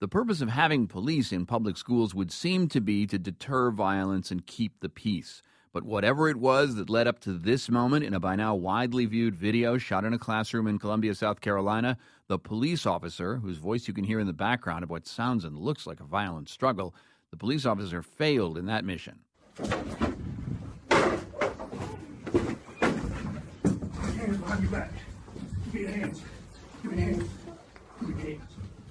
The purpose of having police in public schools would seem to be to deter violence and keep the peace. But whatever it was that led up to this moment in a by now widely viewed video shot in a classroom in Columbia, South Carolina, the police officer, whose voice you can hear in the background of what sounds and looks like a violent struggle, the police officer failed in that mission. Hands behind your back. Give me your hands. Give me your hands. Give me your hands.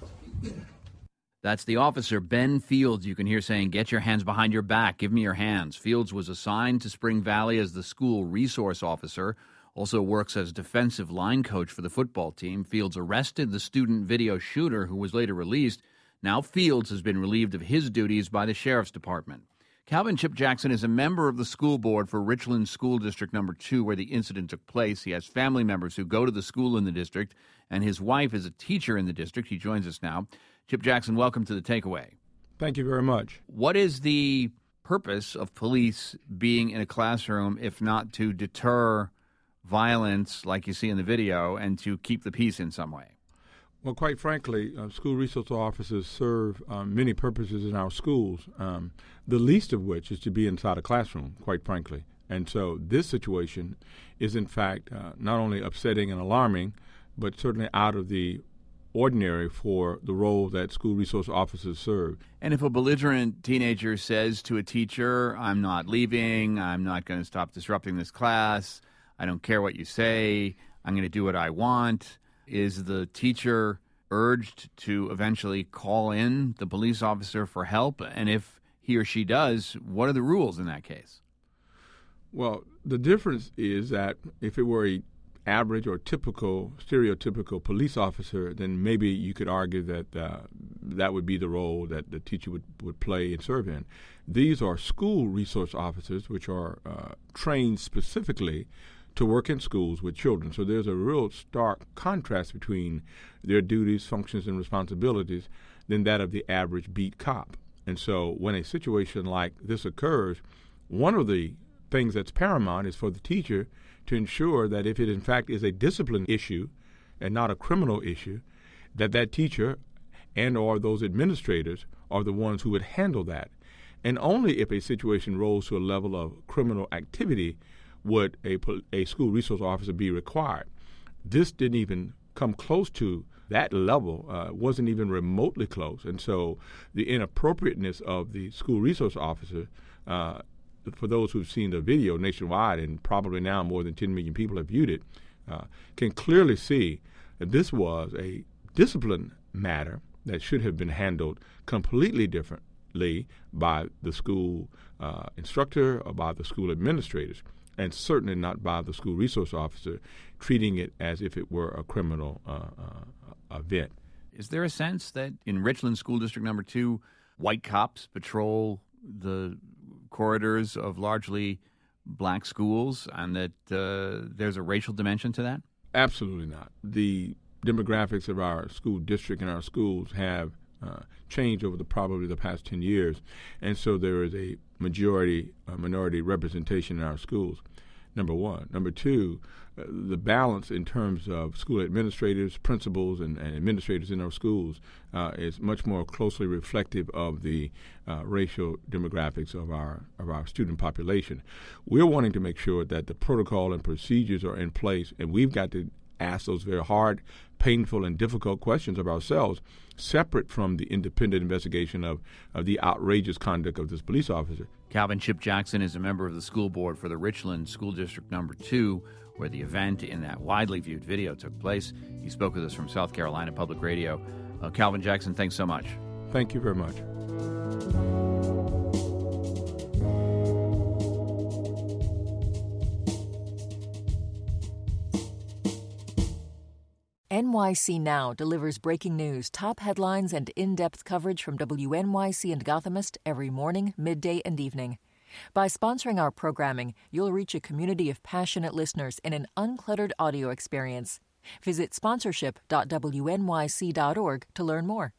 That's the officer, Ben Fields, you can hear saying, "Get your hands behind your back. Give me your hands." Fields was assigned to Spring Valley as the school resource officer, also works as defensive line coach for the football team. Fields arrested the student video shooter, who was later released. Now Fields has been relieved of his duties by the sheriff's department. Calvin Chip Jackson is a member of the school board for Richland School District Number 2, where the incident took place. He has family members who go to the school in the district, and his wife is a teacher in the district. He joins us now. Chip Jackson, welcome to The Takeaway. Thank you very much. What is the purpose of police being in a classroom if not to deter violence like you see in the video and to keep the peace in some way? Well, quite frankly, school resource officers serve many purposes in our schools, the least of which is to be inside a classroom, quite frankly. And so this situation is, in fact, not only upsetting and alarming, but certainly out of the ordinary for the role that school resource officers serve. And if a belligerent teenager says to a teacher, "I'm not leaving, I'm not going to stop disrupting this class, I don't care what you say, I'm going to do what I want," is the teacher urged to eventually call in the police officer for help? And if he or she does, what are the rules in that case? Well, the difference is that if it were a average or typical, stereotypical police officer, then maybe you could argue that that would be the role that the teacher would play and serve in. These are school resource officers, which are trained specifically to work in schools with children. So there's a real stark contrast between their duties, functions, and responsibilities than that of the average beat cop. And so when a situation like this occurs, one of the things that's paramount is for the teacher to ensure that if it in fact is a discipline issue and not a criminal issue, that teacher and or those administrators are the ones who would handle that. And only if a situation rose to a level of criminal activity would a school resource officer be required. This didn't even come close to that level, wasn't even remotely close. And so the inappropriateness of the school resource officer, for those who've seen the video nationwide, and probably now more than 10 million people have viewed it, can clearly see that this was a discipline matter that should have been handled completely differently by the school instructor or by the school administrators, and certainly not by the school resource officer, treating it as if it were a criminal event. Is there a sense that in Richland School District Number 2, white cops patrol the corridors of largely black schools, and that there's a racial dimension to that? Absolutely not. The demographics of our school district and our schools have changed over probably the past 10 years, and so there is a minority representation in our schools, number one. Number two, the balance in terms of school administrators, principals, and administrators in our schools is much more closely reflective of the racial demographics of our student population. We're wanting to make sure that the protocol and procedures are in place, and we've got to ask those very hard, painful, and difficult questions of ourselves, separate from the independent investigation of the outrageous conduct of this police officer. Calvin Chip Jackson is a member of the school board for the Richland School District Number 2, where the event in that widely viewed video took place. He spoke with us from South Carolina Public Radio. Calvin Jackson, thanks so much. Thank you very much. NYC Now delivers breaking news, top headlines, and in-depth coverage from WNYC and Gothamist every morning, midday, and evening. By sponsoring our programming, you'll reach a community of passionate listeners in an uncluttered audio experience. Visit sponsorship.wnyc.org to learn more.